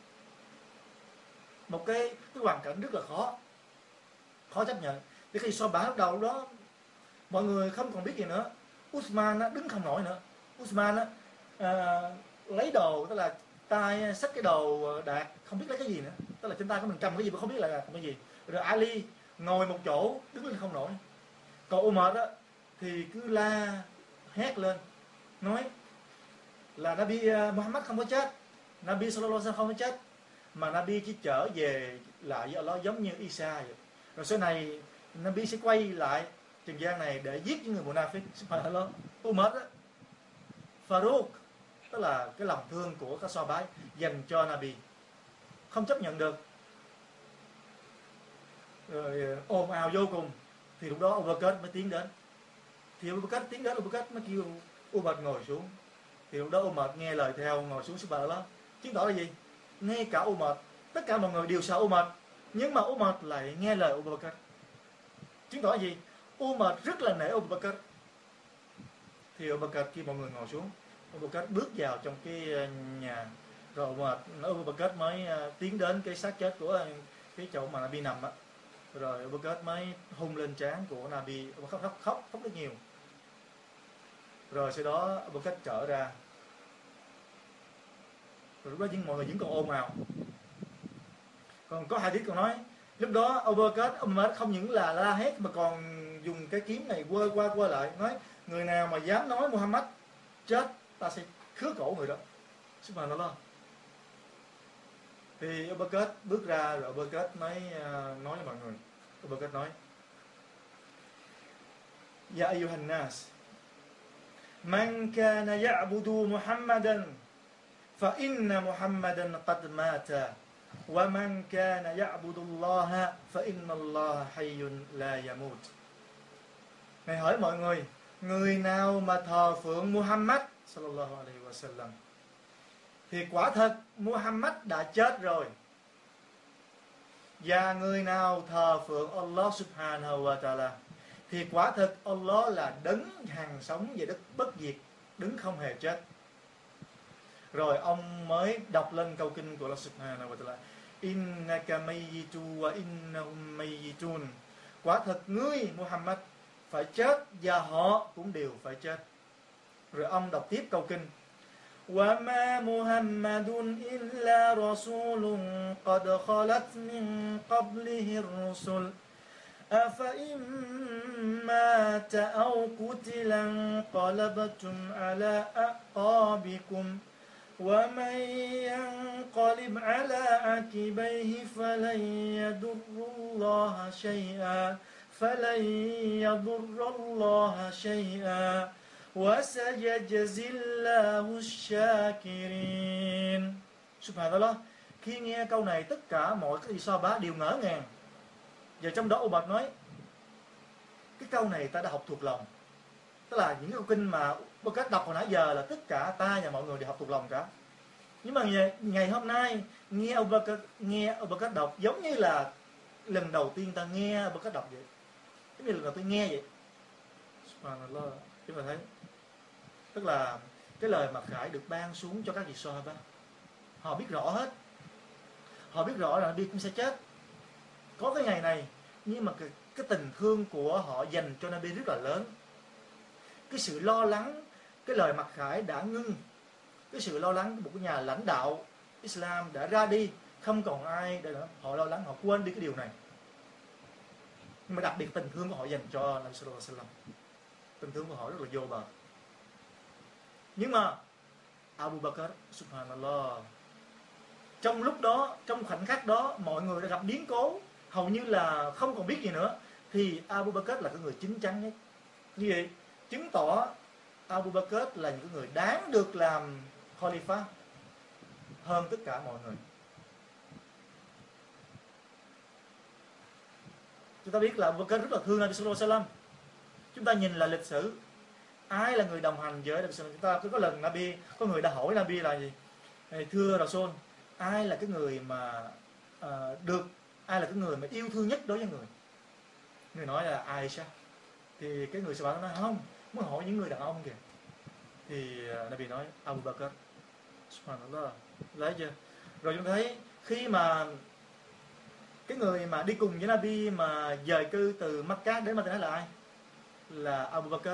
Một cái, cái hoàn cảnh rất là khó khó chấp nhận. Thì khi so bả lúc đầu đó mọi người không còn biết gì nữa. Uthman á, đứng không nổi nữa. Uthman á, à, lấy đồ, tức là tay xách cái đồ đạc, không biết lấy cái gì nữa, tức là trên tay có mình cầm cái gì mà không biết là cái gì. Rồi Ali ngồi một chỗ đứng lên không nổi. Còn Umar á thì cứ la hét lên nói là Nabi Muhammad không có chết, Nabi sallallahu alaihi wasallam không có chết, mà Nabi chỉ trở về lại với Allah giống như Isa vậy. Rồi sau này Nabi sẽ quay lại trần gian này để giết những người Munafiq. Subhanallah. Umar á, Farouk, tức là cái lòng thương của các so bái dành cho Nabi. không chấp nhận được, rồi ồn ào vô cùng, thì lúc đó Abu Bakr mới tiến đến. Thì Abu Bakr tiến đến, Abu Bakr mới kêu Umar ngồi xuống. Thì lúc đó Umar nghe lời theo, ngồi xuống subhanallah. Chứng tỏ là gì? Ngay cả Umar, tất cả mọi người đều sợ Umar, nhưng mà Umar lại nghe lời Abu Bakr. Chứng tỏ là gì? Umar rất là nể Abu Bakr. Thì Abu Bakr khi mọi người ngồi xuống, Abu Bakr bước vào trong cái nhà, rồi mà Abu Bakr mới tiến đến cái xác chết của cái chỗ mà Nabi nằm á, rồi Abu Bakr mới hung lên trán của Nabi, khóc khóc khóc khóc rất nhiều. Rồi sau đó Abu Bakr trở ra, rồi lúc đó những mọi người vẫn còn ồn ào. Còn có hadith còn nói lúc đó Abu Bakr không những là la hét mà còn dùng cái kiếm này quơ qua quơ lại, nói người nào mà dám nói Muhammad chết, ta sẽ khứa cổ người đó. Subhanallah. Thì Abu Bakr bước ra, rồi Abu Bakr mới nói với mọi người. Abu Bakr nói: Ya ayyuhan nas, man kana ya'budu Muhammadan fa inna Muhammadan qad mata, wa man kana ya'budu Allah fa inna Allah hayyun la yamut. Ngài hỏi mọi người, người nào mà thờ phượng Muhammad sallallahu alaihi wasallam thì quả thật Muhammad đã chết rồi. Và người nào thờ phượng Allah subhanahu wa ta'ala thì quả thật Allah là đấng hằng sống và đất bất diệt, đấng không hề chết. Rồi ông mới đọc lên câu kinh của Allah subhanahu wa ta'ala: Innaka mayyitu wa innahum mayyitun. Quả thật ngươi Muhammad phải chết và họ cũng đều phải chết. Rồi ông đọc tiếp câu kinh: وَمَا مُحَمَّدٌ إِلَّا رَسُولٌ قَدْ خَلَتْ مِنْ قَبْلِهِ الرُّسُلُ أَفَإِنْ مَاتَ أَوْ قُتِلَ انقَلَبْتُمْ عَلَى أَعْقَابِكُمْ وَمَنْ يَنْقَلِبْ عَلَى عَقِبَيْهِ فَلَنْ يَضُرَّ اللَّهَ شَيْئًا فَلَنْ يَضُرَّ اللَّهَ شَيْئًا وَسَيَجْزِي اللَّهُ الشَّاكِرِينَ. Subhanallah. Khi nghe câu này, tất cả mọi các Sahaba đều ngỡ ngàng. Và trong đó Umar nói, cái câu này ta đã học thuộc lòng. Tức là những câu kinh mà Abu Bakr đọc hồi nãy giờ là tất cả ta và mọi người đều học thuộc lòng cả. Nhưng mà ngày, ngày hôm nay nghe Abu Bakr, nghe Abu Bakr đọc giống như là lần đầu tiên ta nghe Abu Bakr đọc vậy, giống như lần đầu tiên nghe vậy. Subhanallah. Chúng ta thấy, tức là cái lời mặc khải được ban xuống cho các vị Sahaba. Họ biết rõ hết, họ biết rõ là Nabi cũng sẽ chết, có cái ngày này, nhưng mà cái, cái tình thương của họ dành cho Nabi rất là lớn. Cái sự lo lắng, cái lời mặc khải đã ngưng. Cái sự lo lắng của một cái nhà lãnh đạo Islam đã ra đi, không còn ai để nữa. Họ lo lắng, họ quên đi cái điều này. Nhưng mà đặc biệt tình thương của họ dành cho Nabi sallallahu alaihi wasallam, tình thương của họ rất là vô bờ. Nhưng mà Abu Bakr, subhanallah, trong lúc đó, trong khoảnh khắc đó, mọi người đã gặp biến cố, hầu như là không còn biết gì nữa, thì Abu Bakr là cái người chín chắn nhất. Như vậy chứng tỏ Abu Bakr là những người đáng được làm Khalifa hơn tất cả mọi người. Chúng ta biết là Abu Bakr rất là thương Nabi sallallahu alaihi wasallam. Chúng ta nhìn là lịch sử, ai là người đồng hành với Nabi sallallahu alaihi wasallam. Chúng ta có lần Nabi, có người đã hỏi Nabi là gì? Thưa Rasul, ai là cái người mà uh, được, ai là cái người mà yêu thương nhất đối với người? Người nói là Aisha. Thì cái người sau đó nói không, muốn hỏi những người đàn ông kìa. Thì uh, Nabi nói Abu Bakr. Subhanallah, lấy chưa? Rồi chúng ta thấy khi mà cái người mà đi cùng với Nabi mà dời cư từ Makkah đến Madinah là ai? Là Abu Bakr.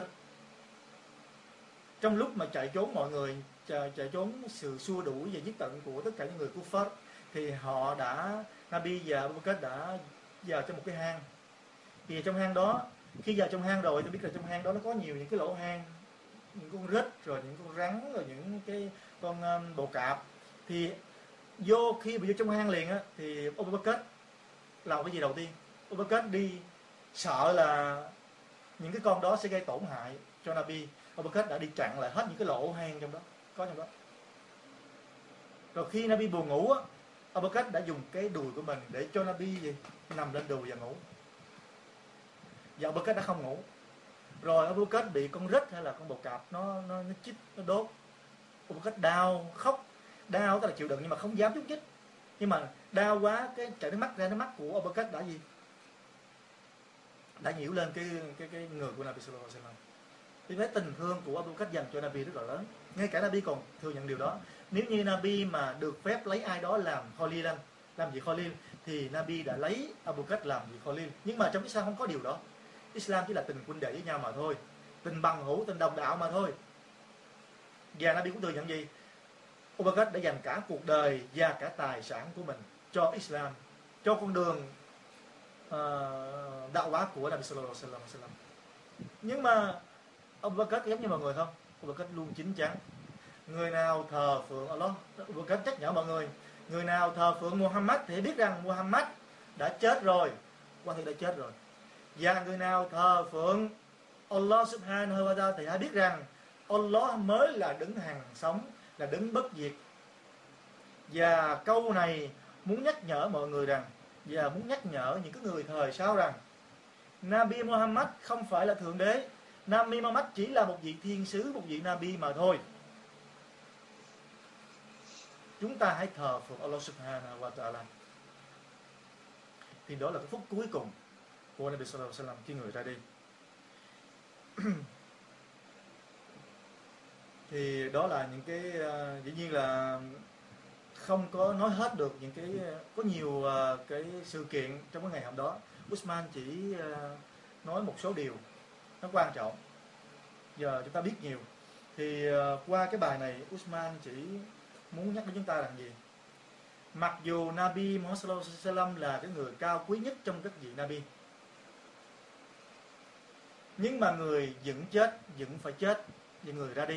Trong lúc mà chạy trốn mọi người, chạy, chạy trốn sự xua đuổi và giết tận của tất cả những người Kuffar, thì họ đã, Nabi và Abu Bakr đã vào trong một cái hang. Thì trong hang đó, khi vào trong hang rồi, tôi biết là trong hang đó nó có nhiều những cái lỗ hang, những con rết, rồi những con rắn, rồi những cái con um, bồ cạp. Thì vô khi mà vô trong hang liền á, thì Abu Bakr làm cái gì đầu tiên? Abu Bakr đi sợ là những cái con đó sẽ gây tổn hại cho Nabi. Abu Bakr đã đi chặn lại hết những cái lỗ hang trong đó, có trong đó. Rồi khi Nabi buồn ngủ á, Abu Bakr đã dùng cái đùi của mình để cho Nabi gì nằm lên đùi và ngủ. Và Abu Bakr đã không ngủ. Rồi Abu Bakr bị con rết hay là con bồ cạp nó nó nó chích, nó đốt. Abu Bakr đau khóc, đau tức là chịu đựng nhưng mà không dám nhúc nhích. Nhưng mà đau quá cái chảy nước mắt ra, nước mắt của Abu Bakr đã gì? Đã nhiễu lên cái cái cái người của Nabi sallallahu alaihi wasallam. Vì thế tình thương của Abu Bakr dành cho Nabi rất là lớn. Ngay cả Nabi còn thừa nhận điều đó. Nếu như Nabi mà được phép lấy ai đó làm Khalil, làm gì Khalil, thì Nabi đã lấy Abu Bakr làm gì Khalil. Nhưng mà trong Islam không có điều đó. Islam chỉ là tình huynh đệ với nhau mà thôi, tình bằng hữu, tình đồng đạo mà thôi. Và Nabi cũng thừa nhận gì? Abu Bakr đã dành cả cuộc đời và cả tài sản của mình cho Islam, cho con đường uh, đạo hóa của Nabi sallallahu alaihi wasallam. Nhưng mà Abu Bakr giống như mọi người không? Abu Bakr luôn chín chắn. Người nào thờ phượng Allah, Abu Bakr nhắc nhở mọi người, người nào thờ phượng Muhammad thì biết rằng Muhammad đã chết rồi, quan hệ đã chết rồi. Và người nào thờ phượng Allah subhanahu wa ta'ala thì hãy biết rằng Allah mới là đứng hàng sống, là đứng bất diệt. Và câu này muốn nhắc nhở mọi người rằng, và muốn nhắc nhở những cái người thời sau rằng Nabi Muhammad không phải là thượng đế. Nabi Muhammad chỉ là một vị thiên sứ, một vị Nabi mà thôi. Chúng ta hãy thờ phượng Allah subhanahu wa ta'ala. Thì đó là cái phút cuối cùng của Nabi sallallahu alaihi wasallam khi người ra đi. Thì đó là những cái uh, dĩ nhiên là không có nói hết được những cái, có nhiều uh, cái sự kiện trong cái ngày hôm đó. Usman chỉ uh, nói một số điều nó quan trọng, giờ chúng ta biết nhiều. Thì uh, qua cái bài này Usman chỉ muốn nhắc đến chúng ta rằng gì? Mặc dù Nabi Muhammad sallallahu alaihi wasallam là cái người cao quý nhất trong các vị Nabi, nhưng mà người vẫn chết, vẫn phải chết vì người ra đi,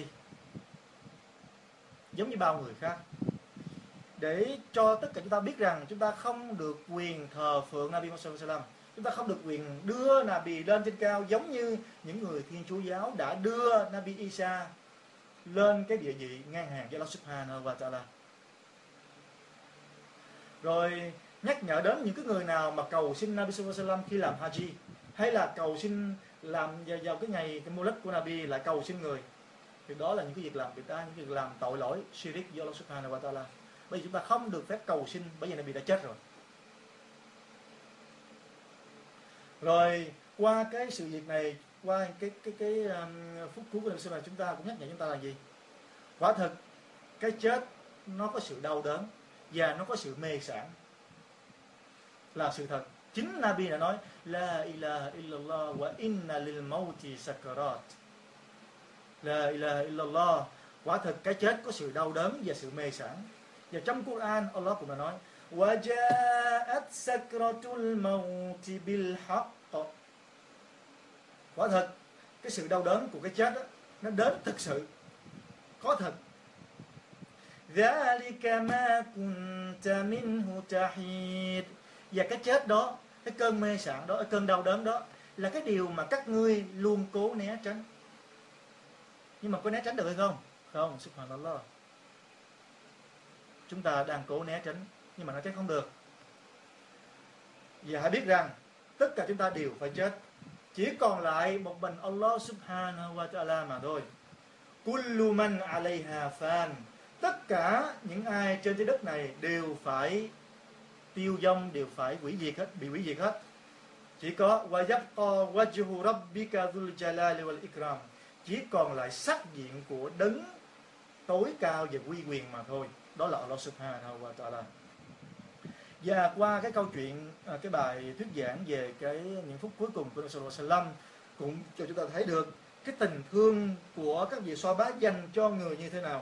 giống như bao người khác. Để cho tất cả chúng ta biết rằng chúng ta không được quyền thờ phượng Nabi Muhammad sallallahu alaihi wasallam, chúng ta không được quyền đưa Nabi lên trên cao, giống như những người Thiên Chúa giáo đã đưa Nabi Isa lên cái địa vị ngang hàng với Allah subhanahu wa ta'ala. Rồi nhắc nhở đến những cái người nào mà cầu xin Nabi sallallahu alaihi wasallam khi làm haji, hay là cầu xin làm vào, vào cái ngày cái Mulad của Nabi lại cầu xin người, thì đó là những cái việc làm người ta, những việc làm tội lỗi shirik với Allah subhanahu wa ta'ala. Bởi vì chúng ta không được phép cầu xin, bởi vì Nabi đã chết rồi. Rồi qua cái sự việc này, qua cái cái cái um, phút cuối của Nabi sallallahu, chúng ta cũng nhắc nhở chúng ta là gì? Quả thực cái chết nó có sự đau đớn và nó có sự mê sảng, là sự thật. Chính Nabi đã nói La ilaha illallah wa inna lil mauti sakarat. La ilaha illallah, quả thực cái chết có sự đau đớn và sự mê sảng. Và trong Quran Allah cũng đã nói Wa ja'at sakratul mauti bil haqq. Quả thực cái sự đau đớn của cái chết đó, nó đến thực sự, có thật. Dhalika ma kunta minhu tahid. Và cái chết đó, cái cơn mê sảng đó, cái cơn đau đớn đó là cái điều mà các ngươi luôn cố né tránh. Nhưng mà có né tránh được hay không? Không, subhanallah. Chúng ta đang cố né tránh, nhưng mà nó tránh không được. Và hãy biết rằng tất cả chúng ta đều phải chết, chỉ còn lại một mình Allah subhanahu wa ta'ala mà thôi. Kullu man alayha fan. Tất cả những ai trên trái đất này đều phải tiêu vong, đều phải hủy diệt hết, bị hủy diệt hết. Chỉ có wa yabqa wajhu rabbika dhul jalali wal ikram. Chỉ còn lại sắc diện của đấng tối cao và uy quyền mà thôi. Đó là Allah subhanahu wa ta'ala. Và qua cái câu chuyện, cái bài thuyết giảng về cái những phút cuối cùng của Nabi sallallahu alaihi wasallam cũng cho chúng ta thấy được cái tình thương của các vị Sahaba dành cho người như thế nào.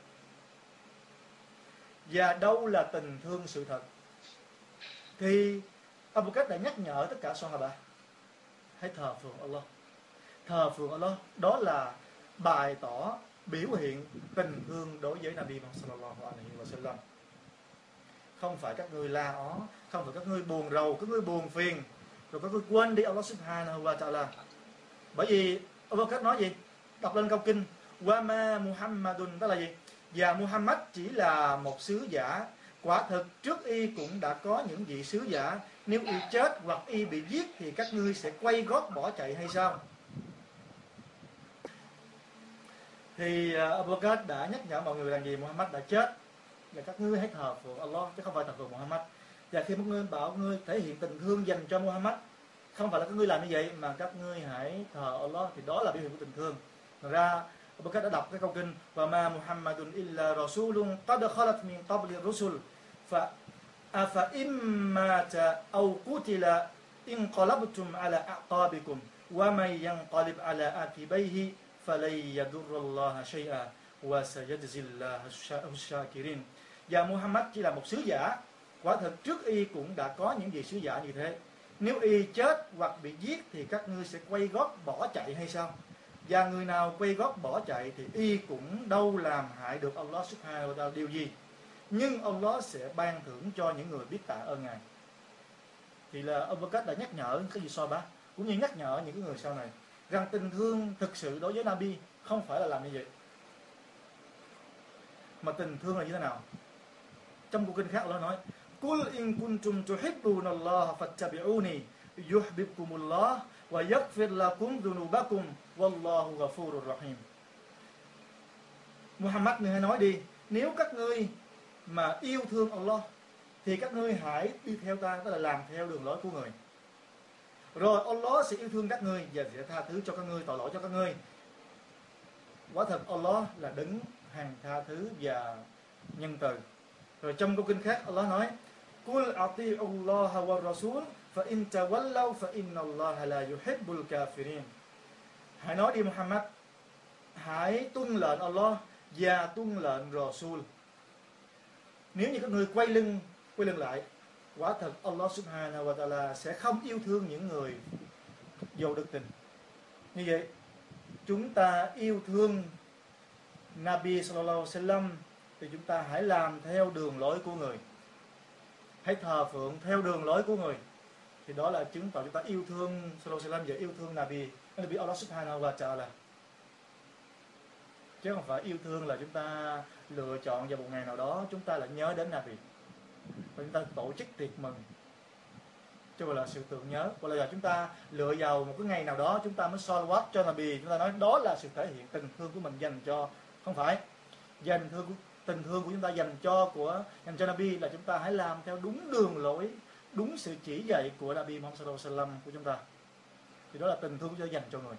Và đâu là tình thương sự thật? Thì Abu Bakr đã nhắc nhở tất cả Sahaba hãy thờ phượng Allah. Thờ phượng Allah đó là bày tỏ, biểu hiện tình thương đối với Nabi sallallahu alaihi wasallam. Không phải các ngươi la ó, không phải các ngươi buồn rầu, các ngươi buồn phiền, rồi các ngươi quên đi Allah subhanahu wa ta'ala. Bởi vì Abu Bakr nói gì? Đọc lên câu kinh Wa ma Muhammadun, đó là gì? Và Muhammad chỉ là một sứ giả Quả thực trước y cũng đã có những vị sứ giả, nếu y chết hoặc y bị giết thì các ngươi sẽ quay gót bỏ chạy hay sao? Thì uh, Abu Bakr đã nhắc nhở mọi người rằng gì? Muhammad đã chết và các ngươi hãy thờ phượng Allah chứ không phải thờ phượng Muhammad. Và khi một người bảo ngươi thể hiện tình thương dành cho Muhammad, không phải là các ngươi làm như vậy mà các ngươi hãy thờ Allah, thì đó là biểu hiện của tình thương. Thật ra Abu Bakr đã đọc cái câu kinh và ma Muhammadun illa rasulun qad khalat min qabli rusul fa afa immata aw qutila inqalabtum ala aqabikum wa man yanqalib ala aqibayhi falan yadurrullaha shay'a wa sayajzillahu ash-shakirin. Và Muhammad chỉ là một sứ giả, quả thực trước y cũng đã có những vị sứ giả như thế. Nếu y chết hoặc bị giết thì các ngươi sẽ quay gót bỏ chạy hay sao? Và người nào quay gót bỏ chạy thì y cũng đâu làm hại được Allah subhanahu wa ta'ala điều gì. Nhưng Allah sẽ ban thưởng cho những người biết tạ ơn Ngài. Thì là Abu Bakr đã nhắc nhở cái gì so bá, cũng như nhắc nhở những người sau này rằng tình thương thực sự đối với Nabi không phải là làm như vậy. Mà tình thương là như thế nào? Trong câu kinh khác Allah nói: "Kul in kuntum tuhibbunallaha fattabi'uni yuhibbukumullah wa yaghfir lakum dhunubakum wallahu ghafurur rahim." Muhammad, ngươi hãy nói đi, nếu các ngươi mà yêu thương Allah thì các ngươi hãy đi theo ta, tức là làm theo đường lối của người. Rồi Allah sẽ yêu thương các ngươi và sẽ tha thứ cho các ngươi tội lỗi cho các ngươi. Quả thật Allah là đấng hằng tha thứ và nhân từ. Rồi trong câu kinh khác Allah nói: "Qul ati'ullaha wa rasul fa in tawallaw fa innallaha la yuhibbul kafirin." Hãy nói đi Muhammad, hãy tuân lệnh Allah và tuân lệnh Rasul. Nếu như các ngươi quay lưng quay lưng lại, quả thật Allah subhanahu wa ta'ala sẽ không yêu thương những người vô đức tin. Như vậy, chúng ta yêu thương Nabi sallallahu alaihi wasallam thì chúng ta hãy làm theo đường lối của người, hãy thờ phượng theo đường lối của người, thì đó là chứng tỏ chúng ta yêu thương sallallahu alaihi wasallam và yêu thương Nabi, Nabi Allah subhanahu wa ta'ala. Chứ không phải yêu thương là chúng ta lựa chọn vào một ngày nào đó chúng ta lại nhớ đến Nabi và chúng ta tổ chức tiệc mừng, chứ không là sự tưởng nhớ. Hoặc là chúng ta lựa vào một cái ngày nào đó chúng ta mới salawat cho Nabi, chúng ta nói đó là sự thể hiện tình thương của mình dành cho, không phải. Dành thương của, tình thương của chúng ta dành cho của dành cho Nabi là chúng ta hãy làm theo đúng đường lối, đúng sự chỉ dạy của Nabi Muhammad sallallahu alaihi wasallam của chúng ta, thì đó là tình thương của chúng ta dành cho người.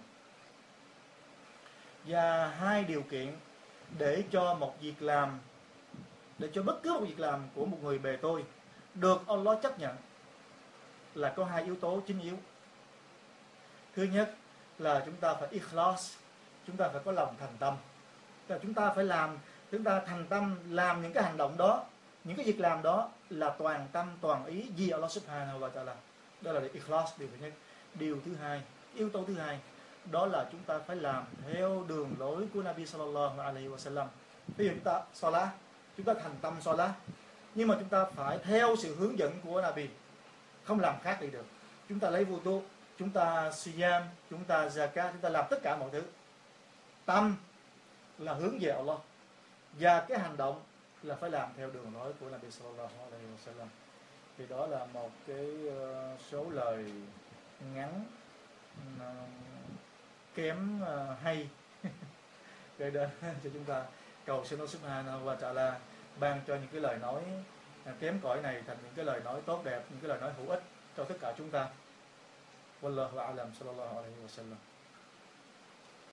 Và hai điều kiện để cho một việc làm, để cho bất cứ một việc làm của một người bề tôi được Allah chấp nhận là có hai yếu tố chính yếu. Thứ nhất là chúng ta phải ikhlas, chúng ta phải có lòng thành tâm. Tức là chúng ta phải làm, chúng ta thành tâm làm những cái hành động đó, những cái việc làm đó là toàn tâm toàn ý vì Allah subhanahu wa ta'ala. Đó là ikhlas, điều thứ nhất. Điều thứ hai, yếu tố thứ hai, đó là chúng ta phải làm theo đường lối của Nabi sallallahu alaihi wasallam. Ví dụ chúng ta salat, chúng ta thành tâm salat, nhưng mà chúng ta phải theo sự hướng dẫn của Nabi, không làm khác đi được. Chúng ta lấy wudu, chúng ta siyam, chúng ta zakat, chúng ta làm tất cả mọi thứ. Tâm là hướng về Allah và cái hành động là phải làm theo đường lối của Nabi sallallahu alaihi wasallam. Thì đó là một cái uh, số lời ngắn uh, kém uh, hay gây đến cho chúng ta. Cầu xin Allah subhanahu wa ta'ala ban cho những cái lời nói uh, kém cỏi này thành những cái lời nói tốt đẹp, những cái lời nói hữu ích cho tất cả chúng ta. Wallahu a'lam, sallallahu alaihi wasallam.